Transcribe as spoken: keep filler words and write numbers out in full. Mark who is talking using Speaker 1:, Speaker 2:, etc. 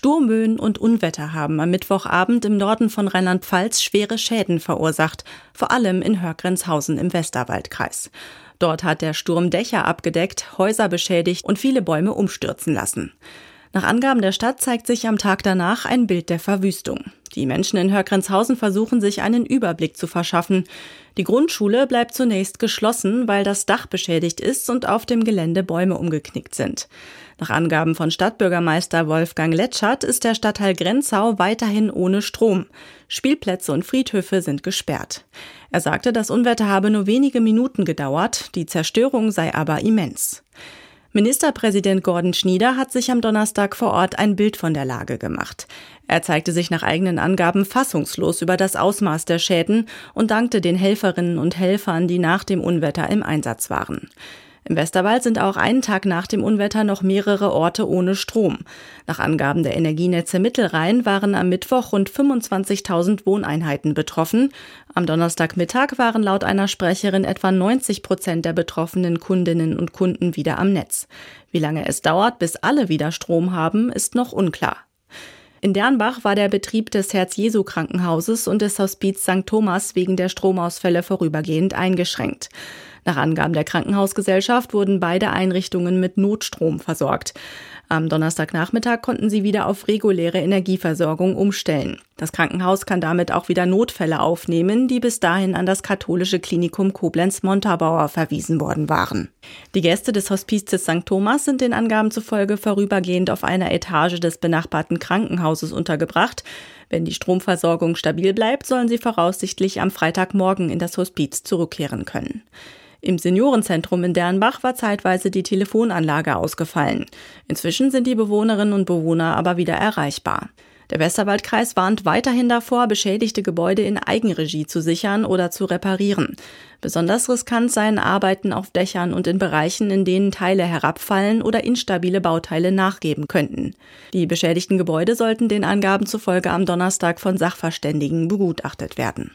Speaker 1: Sturmböen und Unwetter haben am Mittwochabend im Norden von Rheinland-Pfalz schwere Schäden verursacht, vor allem in Hörgrenzhausen im Westerwaldkreis. Dort hat der Sturm Dächer abgedeckt, Häuser beschädigt und viele Bäume umstürzen lassen. Nach Angaben der Stadt zeigt sich am Tag danach ein Bild der Verwüstung. Die Menschen in Hörgrenzhausen versuchen, sich einen Überblick zu verschaffen. Die Grundschule bleibt zunächst geschlossen, weil das Dach beschädigt ist und auf dem Gelände Bäume umgeknickt sind. Nach Angaben von Stadtbürgermeister Wolfgang Letschert ist der Stadtteil Grenzau weiterhin ohne Strom. Spielplätze und Friedhöfe sind gesperrt. Er sagte, das Unwetter habe nur wenige Minuten gedauert, die Zerstörung sei aber immens. Ministerpräsident Gordon Schnieder hat sich am Donnerstag vor Ort ein Bild von der Lage gemacht. Er zeigte sich nach eigenen Angaben fassungslos über das Ausmaß der Schäden und dankte den Helferinnen und Helfern, die nach dem Unwetter im Einsatz waren. Im Westerwald sind auch einen Tag nach dem Unwetter noch mehrere Orte ohne Strom. Nach Angaben der Energienetze Mittelrhein waren am Mittwoch rund fünfundzwanzigtausend Wohneinheiten betroffen. Am Donnerstagmittag waren laut einer Sprecherin etwa neunzig Prozent der betroffenen Kundinnen und Kunden wieder am Netz. Wie lange es dauert, bis alle wieder Strom haben, ist noch unklar. In Dernbach war der Betrieb des Herz-Jesu-Krankenhauses und des Hospiz Sankt Thomas wegen der Stromausfälle vorübergehend eingeschränkt. Nach Angaben der Krankenhausgesellschaft wurden beide Einrichtungen mit Notstrom versorgt. Am Donnerstagnachmittag konnten sie wieder auf reguläre Energieversorgung umstellen. Das Krankenhaus kann damit auch wieder Notfälle aufnehmen, die bis dahin an das katholische Klinikum Koblenz-Montabaur verwiesen worden waren. Die Gäste des Hospizes Sankt Thomas sind den Angaben zufolge vorübergehend auf einer Etage des benachbarten Krankenhauses untergebracht. Wenn die Stromversorgung stabil bleibt, sollen sie voraussichtlich am Freitagmorgen in das Hospiz zurückkehren können. Im Seniorenzentrum in Dernbach war zeitweise die Telefonanlage ausgefallen. Inzwischen sind die Bewohnerinnen und Bewohner aber wieder erreichbar. Der Westerwaldkreis warnt weiterhin davor, beschädigte Gebäude in Eigenregie zu sichern oder zu reparieren. Besonders riskant seien Arbeiten auf Dächern und in Bereichen, in denen Teile herabfallen oder instabile Bauteile nachgeben könnten. Die beschädigten Gebäude sollten den Angaben zufolge am Donnerstag von Sachverständigen begutachtet werden.